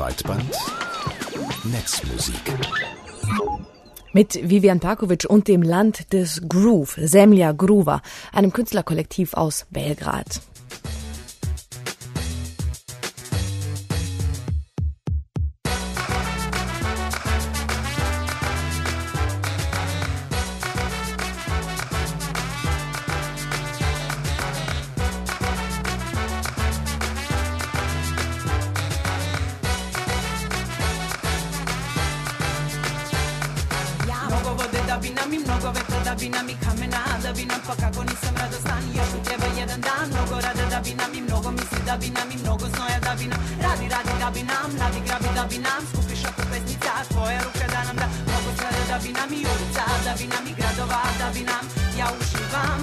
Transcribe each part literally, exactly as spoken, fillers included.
Breitband Netzmusik. Mit Vivian Parkovic und dem Land des Groove, Zemlja Gruva, einem Künstlerkollektiv aus Belgrad. Da bi nam i mnogo vetra, da bi nam i kamena, da bi nam pa kako nisam radostan, još mi treba jedan dan, mnogo rada, da bi nam i mnogo misli, da bi nam i mnogo znoja, da bi nam radi, radi, da bi nam, radi, grabi, da bi nam skupiš oko pesnica, tvoja ruka da nam da mnogo strada, da bi nam i ulica, da bi nam i gradova, da bi nam, ja uživam.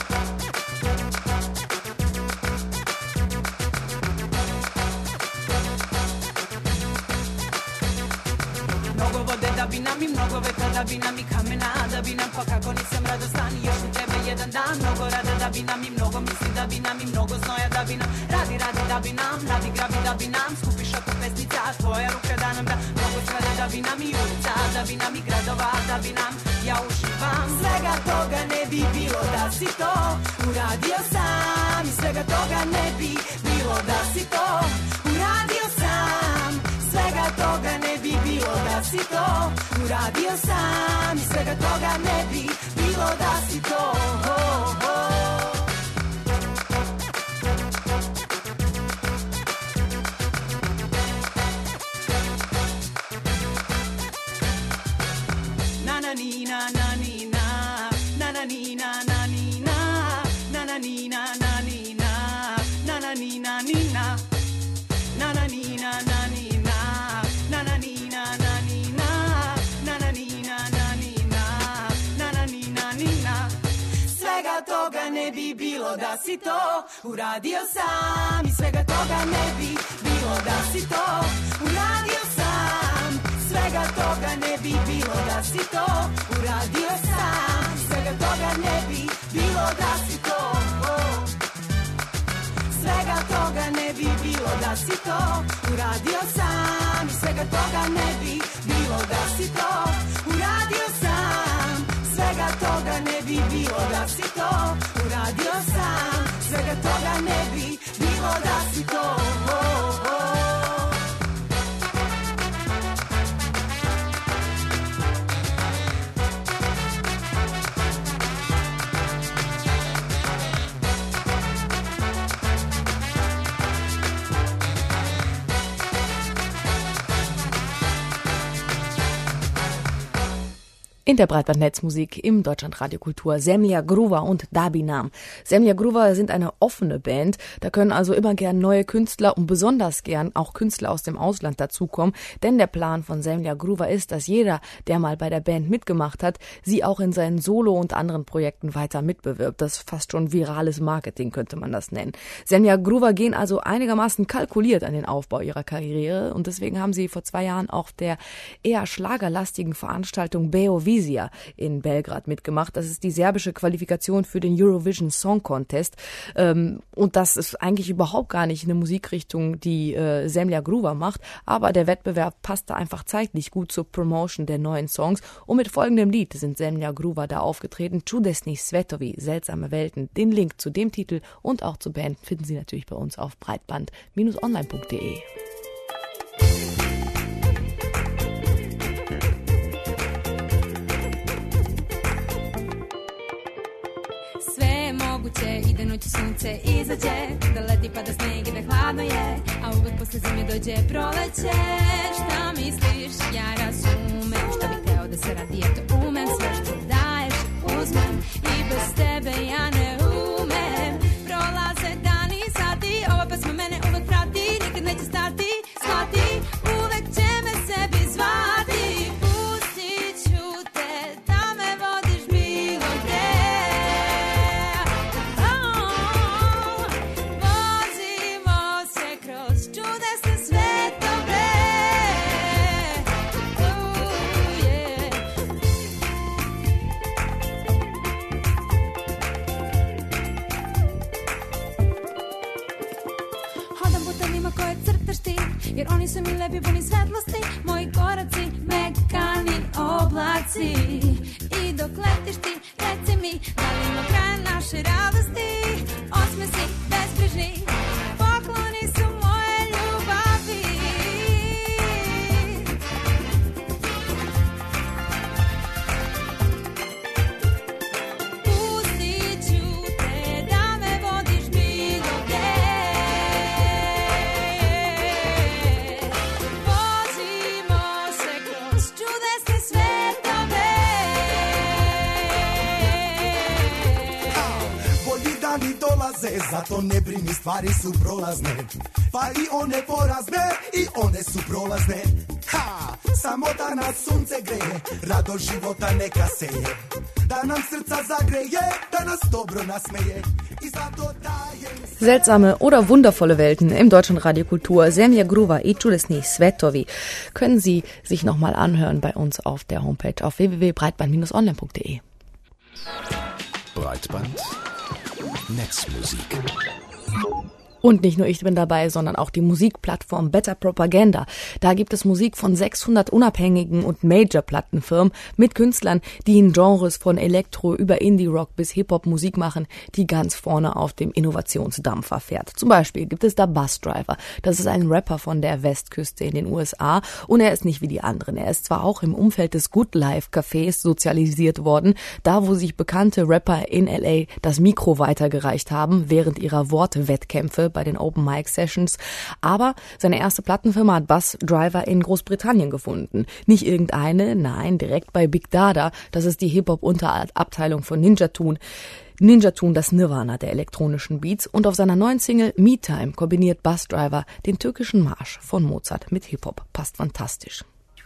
Mnogo vode da bi nam i mnogo vetra, da bi nam i kamena, da bi nam pa kako nisam radostan, još mi treba jedan dan, mnogo rada, da bi nam i mnogo misli, da bi nam i mnogo znoja, da bi nam radi, radi, da bi nam, radi, grabi, da bi nam skupiš oko pesnica, tvoja ruka da nam da mnogo strada, da bi nam i ulica, da bi nam i gradova, da bi nam, ja uživam. Svega toga ne bi bilo da si to uradio sam, i svega toga ne bi bilo da si to uradio sam, svega toga ne bi bilo da si to uradio sam, i svega toga ne bi bilo da si to oh, oh. Na na ni na na ni na na na ni na na ni na na na ni na na ni na na na ni na ni na na na ni na na ni na na ni na na ni na na na ni na na ni na na na ni na ni na. Svega toga ne bi bilo da si to uradio sam, i svega toga ne bi bilo da si to uradio sam, svega toga ne bi bilo da si to uradio sam, svega toga ne bi bilo da si to oh. Svega toga ne bi bilo da si to uradio sam, i svega toga ne bi bilo da si to uradio sam, svega toga ne bi bilo da si to uradio sam, svega toga ne bi bilo da si to oh, oh. In der Breitbandnetzmusik im Deutschlandradio Kultur Zemlja Gruva und Da bi nam. Zemlja Gruva sind eine offene Band, da können also immer gern neue Künstler und besonders gern auch Künstler aus dem Ausland dazukommen, denn der Plan von Zemlja Gruva ist, dass jeder, der mal bei der Band mitgemacht hat, sie auch in seinen Solo- und anderen Projekten weiter mitbewirbt. Das ist fast schon virales Marketing, könnte man das nennen. Zemlja Gruva gehen also einigermaßen kalkuliert an den Aufbau ihrer Karriere und deswegen haben sie vor zwei Jahren auf der eher schlagerlastigen Veranstaltung Beovizija in Belgrad mitgemacht. Das ist die serbische Qualifikation für den Eurovision Song Contest. Und das ist eigentlich überhaupt gar nicht eine Musikrichtung, die Zemlja Gruva macht, aber der Wettbewerb passte einfach zeitlich gut zur Promotion der neuen Songs. Und mit folgendem Lied sind Zemlja Gruva da aufgetreten. Čudesni svetovi, seltsame Welten. Den Link zu dem Titel und auch zur Band finden Sie natürlich bei uns auf breitband online punkt de. Ide noći sunce izađe, da leti pada sneg i da hladno je, a uvek posle zime dođe proleće. Šta misliš, ja razumem, šta bih teo da se radi, eto umem, sve što daješ uzmem, i bez tebe ja ne umem. Prolaze dani i sati, ova pesma mene uvek prati, nikad neće stati, shvati, uvek će me sebi zvati. Pustit ću te da me vodiš bilo gde. jer oni su mi lepi, puni svetlosti, moji koraci, mekani oblaci. I dok letiš ti, reci mi, da li ima kraja naše radosti, osmesi, bezbrižni, pokloni su moje ljubavi. Pustit ću te da me vodiš bilo gdje, vozimo se kroz čudesne svetove. Bolji dani dolaze, zato ne brini, stvari su prolazne. Pa i one porazne, i one su prolazne. Ha! Samo da nas sunce greje, rado života neka seje. Da nam srca zagreje, da nas dobro nasmeje. I zato dajem... Seltsame oder wundervolle Welten im Deutschlandradio Kultur. Semlja Gruva i čudesni svetovi können Sie sich nochmal anhören bei uns auf der Homepage auf w w w punkt breitband dash online punkt d e. Breitband Netzmusik. Und nicht nur ich bin dabei, sondern auch die Musikplattform Better Propaganda. Da gibt es Musik von sechshundert unabhängigen und Major-Plattenfirmen mit Künstlern, die in Genres von Elektro über Indie-Rock bis Hip-Hop Musik machen, die ganz vorne auf dem Innovationsdampfer fährt. Zum Beispiel gibt es da Busdriver. Das ist ein Rapper von der Westküste in den U S A und er ist nicht wie die anderen. Er ist zwar auch im Umfeld des Good Life Cafés sozialisiert worden, da wo sich bekannte Rapper in L A das Mikro weitergereicht haben während ihrer Wortwettkämpfe bei den Open Mic Sessions. Aber seine erste Plattenfirma hat Busdriver in Großbritannien gefunden. Nicht irgendeine, nein, direkt bei Big Dada. Das ist die Hip-Hop-Unterabteilung von Ninja Tune. Ninja Tune, das Nirvana der elektronischen Beats. Und auf seiner neuen Single Me Time kombiniert Busdriver den türkischen Marsch von Mozart mit Hip-Hop. Passt fantastisch.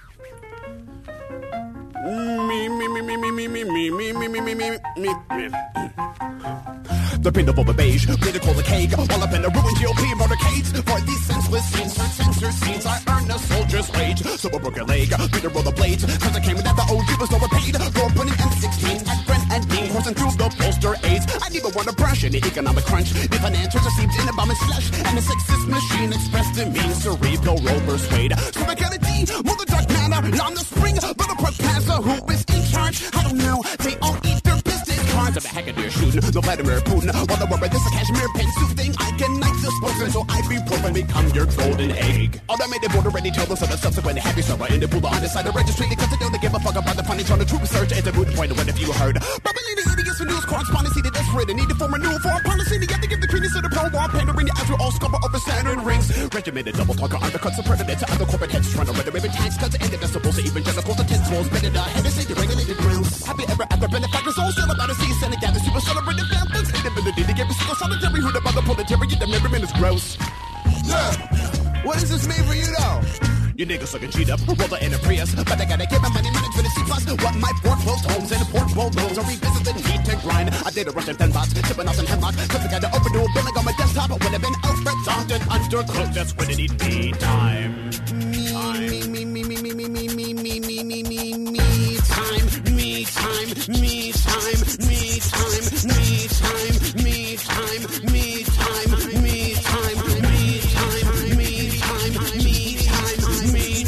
Me, me, me, me, me, me, me, me, me, me, me, me, me, me. The paint of a beige, play to call the cake. All up in the ruined G O P motorcades. For these senseless scenes, for censor scenes, I earned a soldier's wage. So I broke a leg, beat the roller blades. Cause I came without the O G was overpaid. Go putting M sixteen at Brent and Dean, coursing through the poster aids. I didn't even want to brush any economic crunch. The financials received in a bomb and slush. And the sexist machine expressed in me cerebral roller suede. So I got a D, mother dark manner, on the spring. But a professor who is in charge, I don't know, they all eat their business cards. I'm a hackadeer shooting, no Vladimir Putin. While the rubber, this a cashmere pantsuit thing. I can night disposal, so I ibuprofen become your golden egg. All that made the board already tell us of the subsequent happy summer. In the pool on the side of registry, because they don't give a fuck about the funny on the true research. It's a moot point of what if you heard. Bubbling the idiots for news correspondence, that that's written. Needed for renewal for a policy. They have to give the credence to the pro-war pandering. The actual all scupper over Saturn rings. Regimented double talker undercuts the predator to other corporate heads trying to run the ribbon tax cuts. And the decibels, even general the test rolls. Better die, heavy safety regulated grounds. Happy ever after benefactors, all still about to see Senate gather super celebrated families. Inability to get a single solitary who about the proletariat. The measurement is gross. Yeah, what does this mean for you though? You niggas looking cheat up, roller in a Prius. But I gotta get my money managed for the C plus. What my port closed homes and portable loans are revisited, heat and grind. I did a Russian ten bots, tipping off and hemlock. Cause I got to open new billing on my desktop. But when I've been Alfred Thompson undercooked, that's when it need me time. Me, me, me, me, me, me, me, me, me, me, me, me, me, time, me, time, me, time, me, time, me, time, me, time, me, time, me, time, me, time, me, time, me, time, me,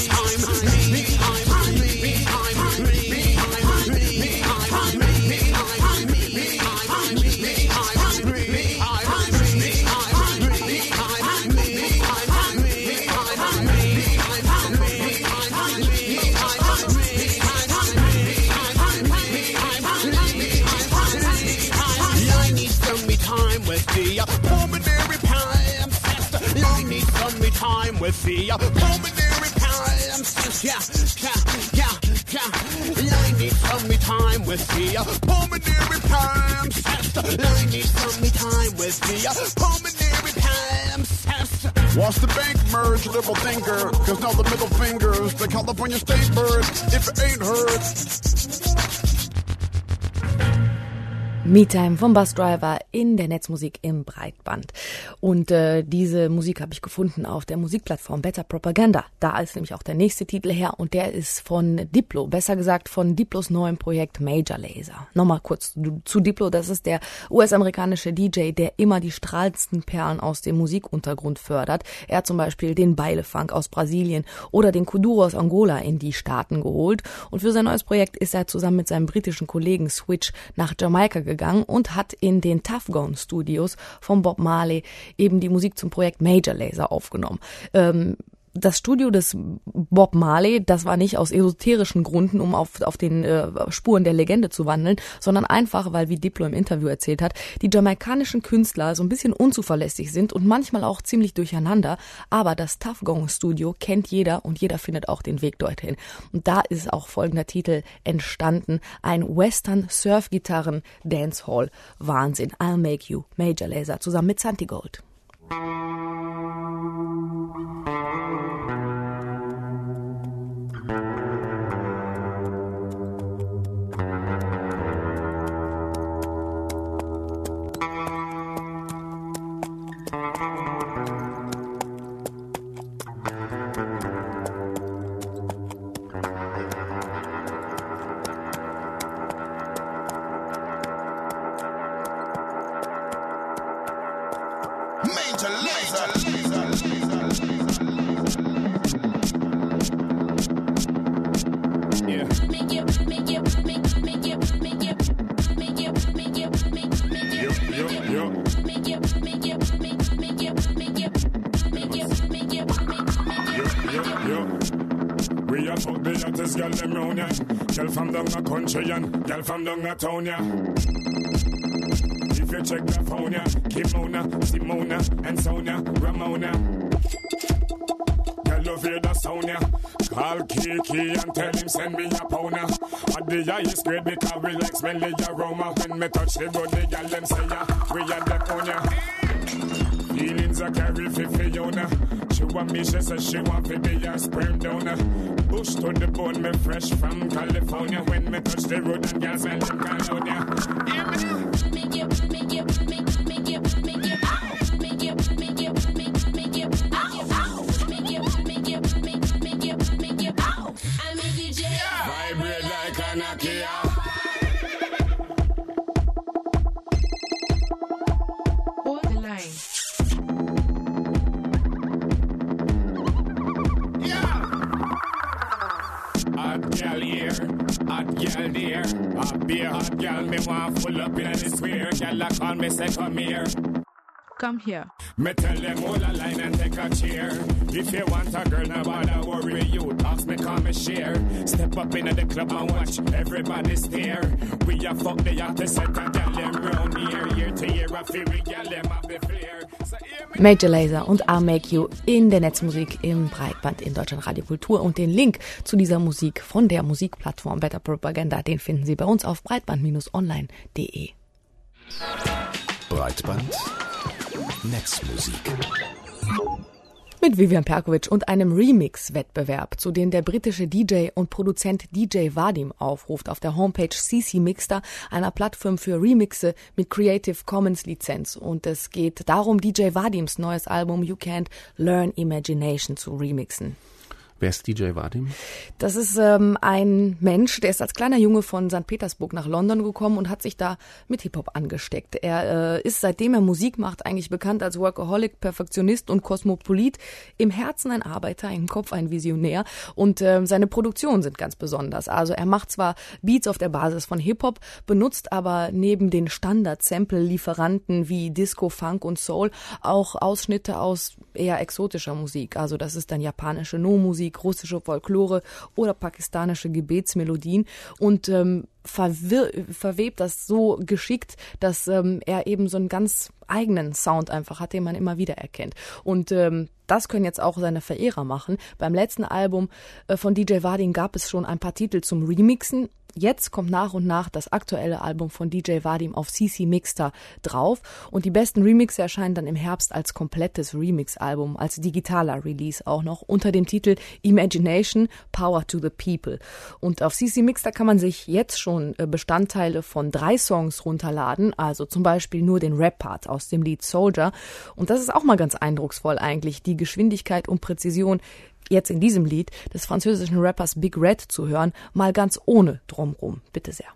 time with the pulmonary palimpsest. Yeah, yeah, yeah, yeah. I need some me time with the pulmonary palimpsest. I need some me time with the pulmonary palimpsest. Wash the bank, merge, liberal thinker. Cause now the middle fingers, the California state bird. If it ain't heard. Me-Time vom Busdriver in der Netzmusik im Breitband. Und äh, diese Musik habe ich gefunden auf der Musikplattform Better Propaganda. Da ist nämlich auch der nächste Titel her und der ist von Diplo, besser gesagt von Diplos neuem Projekt Major Lazer. Nochmal kurz zu Diplo, das ist der U S-amerikanische D J, der immer die strahlendsten Perlen aus dem Musikuntergrund fördert. Er hat zum Beispiel den Baile-Funk aus Brasilien oder den Kuduro aus Angola in die Staaten geholt. Und für sein neues Projekt ist er zusammen mit seinem britischen Kollegen Switch nach Jamaika gegangen und hat in den Tuff Gong Studios von Bob Marley eben die Musik zum Projekt Major Lazer aufgenommen. Ähm, Das Studio des Bob Marley, das war nicht aus esoterischen Gründen, um auf, auf den äh, Spuren der Legende zu wandeln, sondern einfach, weil, wie Diplo im Interview erzählt hat, die jamaikanischen Künstler so ein bisschen unzuverlässig sind und manchmal auch ziemlich durcheinander, aber das Tuff Gong Studio kennt jeder und jeder findet auch den Weg dorthin. Und da ist auch folgender Titel entstanden, ein Western Surf-Gitarren Dancehall Wahnsinn. I'll Make You, Major Lazer, zusammen mit Santigold. Major Lazer. Yeah. Yo, yo, yo. Yo, yo, yo. We are fuck the hottest girl them round ya. Girl from down the country and girl from down the town ya. If you check the phone, yeah, Kimona, Simona, and Sonia, Ramona. Tell you hear the sound, yeah. Call Kiki and tell him send me a pound, yeah. At the highest grade because we like smelly aroma. When me touch the road, the gal them say, yeah, we are the phone, yeah. Feelings are carry for Fiona. She want me, she says she want to be a sperm donor. Bush to the bone, me fresh from California. When me touch the road, and gal smell them California. Yeah, man. Vibrate like a Nokia. Hold the line. Yeah. Hot gal here, hot gal there. A beer hot gal me want full up in the square. Gal a call me say come here. Come here. Me tell them hold a line and take a chair. If you want a girl, nobody worry you. Ask me, come and share. Step up in the club and watch everybody stare. We a fuck the hottest set a gal them round here. Year to year, a fairy gal them have the flair. So, Major Lazer und I'll Make You in der Netzmusik im Breitband in Deutschland Radio Kultur. Und den Link zu dieser Musik von der Musikplattform Better Propaganda, den finden Sie bei uns auf breitband Bindestrich online Punkt de. Breitband Netzmusik. Mit Vivian Perkovic und einem Remix-Wettbewerb, zu dem der britische D J und Produzent D J Vadim aufruft auf der Homepage C C Mixter, einer Plattform für Remixe mit Creative Commons Lizenz. Und es geht darum, D J Vadims neues Album You Can't Learn Imagination zu remixen. Wer ist D J Vadim? Das ist ähm, ein Mensch, der ist als kleiner Junge von Sankt Petersburg nach London gekommen und hat sich da mit Hip-Hop angesteckt. Er äh, ist, seitdem er Musik macht, eigentlich bekannt als Workaholic, Perfektionist und Kosmopolit. Im Herzen ein Arbeiter, im Kopf ein Visionär. Und äh, seine Produktionen sind ganz besonders. Also er macht zwar Beats auf der Basis von Hip-Hop, benutzt aber neben den Standard-Sample-Lieferanten wie Disco, Funk und Soul auch Ausschnitte aus eher exotischer Musik. Also das ist dann japanische No-Musik, russische Folklore oder pakistanische Gebetsmelodien und ähm, verwir- verwebt das so geschickt, dass ähm, er eben so einen ganz eigenen Sound einfach hat, den man immer wieder erkennt. Und ähm, das können jetzt auch seine Verehrer machen. Beim letzten Album äh, von D J Vadim gab es schon ein paar Titel zum Remixen. Jetzt kommt nach und nach das aktuelle Album von D J Vadim auf C C Mixter drauf und die besten Remixe erscheinen dann im Herbst als komplettes Remix-Album, als digitaler Release auch noch, unter dem Titel Imagination, Power to the People. Und auf C C Mixter kann man sich jetzt schon Bestandteile von drei Songs runterladen, also zum Beispiel nur den Rap-Part aus dem Lied Soldier. Und das ist auch mal ganz eindrucksvoll eigentlich, die Geschwindigkeit und Präzision jetzt in diesem Lied des französischen Rappers Big Red zu hören, mal ganz ohne Drumrum. Bitte sehr.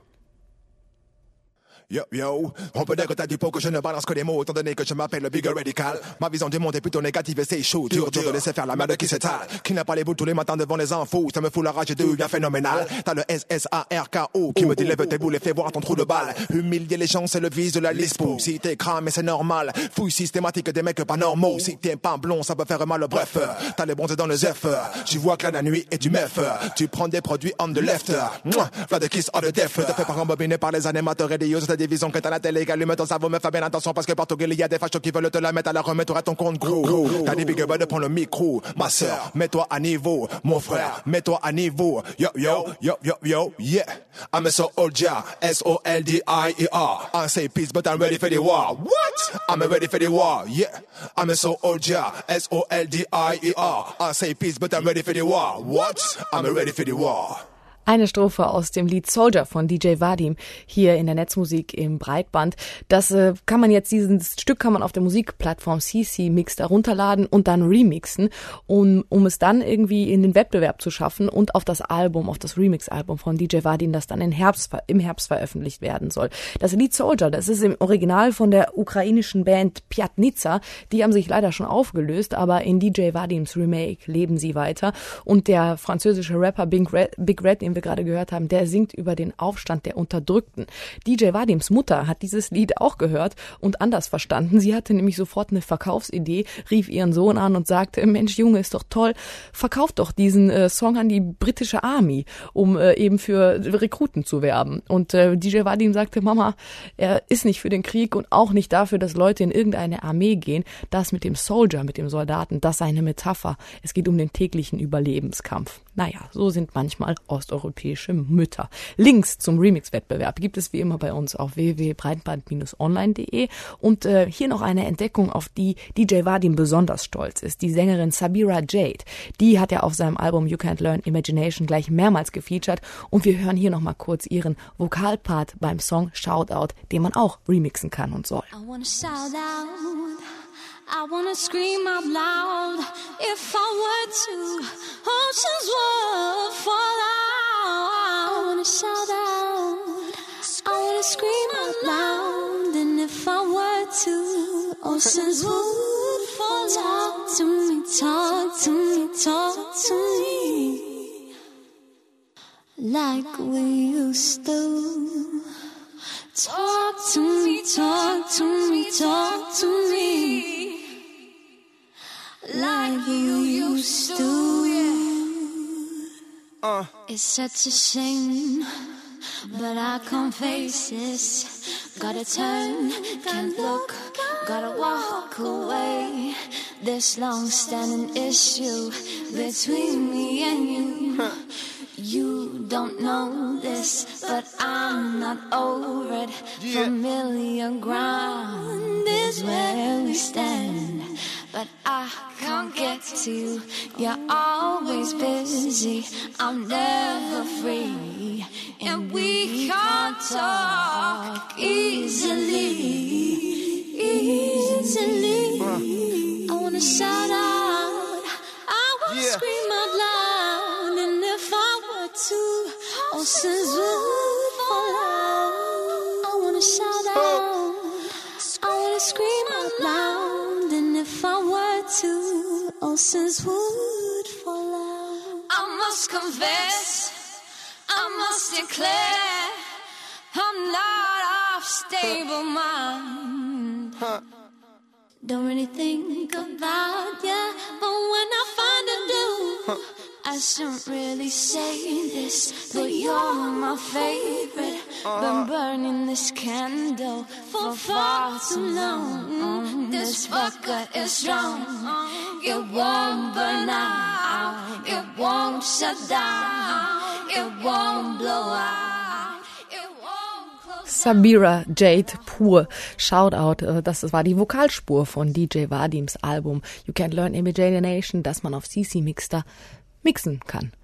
Yo, yo, on peut dire que t'as du pot que je ne balance que des mots, étant donné que je m'appelle le Bigger Radical. Ma vision du monde est plutôt négative et c'est chaud, dur, dur de laisser faire la merde qui s'étale. Qui n'a pas les boules tous les matins devant les infos, ça me fout la rage et devient phénoménal. T'as le S S A R K O qui me dit lève tes boules et fais voir ton trou de balle. Humilier les gens, c'est le vice de la lispo. Si t'es cramé, c'est normal. Fouille systématique des mecs pas normaux. Si t'es pas blond, ça peut faire mal, bref. T'as les bronzés dans le zef. Tu vois que la nuit est du mef. Tu prends des produits on the left. Flat de kiss on the def. Te fais pas rembobiner par les animateurs et des yeux de ta division que t'as la télé. Allume ton cerveau, me fais bien attention parce que partout il y a des fachos qui veulent te la mettre à la remettre à ton compte gros. T'as des big buds, prends le micro. Ma sœur, mets-toi à niveau. Mon frère, mets-toi à niveau. Yo, yo, yo, yo, yo, yeah. I'm a soldier, S O L D I E R. I say peace, but I'm ready for the war. What? I'm ready for the war, yeah. I'm a soldier, S O L D I E R. I say peace, but I'm ready for the war. What? I'm ready for the war. Eine Strophe aus dem Lied Soldier von D J Vadim hier in der Netzmusik im Breitband. Das äh, kann man jetzt, dieses Stück kann man auf der Musikplattform C C Mixter runterladen und dann remixen, um, um es dann irgendwie in den Wettbewerb zu schaffen und auf das Album, auf das Remix-Album von D J Vadim, das dann im Herbst, im Herbst veröffentlicht werden soll. Das Lied Soldier, das ist im Original von der ukrainischen Band Pjatnica. Die haben sich leider schon aufgelöst, aber in D J Vadims Remake leben sie weiter. Und der französische Rapper Big Red, Big Red, den wir gerade gehört haben, der singt über den Aufstand der Unterdrückten. D J Vadims Mutter hat dieses Lied auch gehört und anders verstanden. Sie hatte nämlich sofort eine Verkaufsidee, rief ihren Sohn an und sagte, Mensch, Junge, ist doch toll, verkauf doch diesen äh, Song an die britische Army, um äh, eben für Rekruten zu werben. Und äh, D J Vadim sagte, Mama, er ist nicht für den Krieg und auch nicht dafür, dass Leute in irgendeine Armee gehen. Das mit dem Soldier, mit dem Soldaten, das sei eine Metapher. Es geht um den täglichen Überlebenskampf. Naja, so sind manchmal osteuropäische Mütter. Links zum Remix-Wettbewerb gibt es wie immer bei uns auf w w w punkt breitband Bindestrich online punkt de und äh, hier noch eine Entdeckung, auf die D J Vadim besonders stolz ist. Die Sängerin Sabira Jade, die hat er auf seinem Album You Can't Learn Imagination gleich mehrmals gefeatured und wir hören hier nochmal kurz ihren Vokalpart beim Song Shoutout, den man auch remixen kann und soll. I wanna shout out, I wanna scream out loud. If I were to, oceans would fall out. I wanna shout out, I wanna scream out loud. And if I were to, oceans would fall out. Talk to me, talk to me, talk to me, like we used to. Talk to me, talk to me, talk to me, like you used to. Uh. It's such a shame, but I can't face this. Gotta turn, can't look, gotta walk away. This long-standing issue between me and you. Huh. You don't know this, but I'm not over it. Yeah. Familiar ground is where we stand, but I can't get to you. You're always busy, I'm never free, and we can't talk easily, easily. Uh. I wanna shout out, I wanna yeah. scream out loud, and if I were to, oceans would fall out. I wanna shout out, I wanna scream out loud, and if I were to, oceans would fall out. I must confess, I must declare, I'm not of stable mind. Huh. Don't really think about ya, but when I finally do, huh. I shouldn't really say this, but you're my favorite. Been burning this candle for far too long. This fucker is strong. It won't burn out. It won't shut down. It won't blow out. Sabira Jade pur. Shoutout, das war die Vokalspur von D J Vadims Album You Can't Learn Imagination, das man auf C C Mixter mixen kann.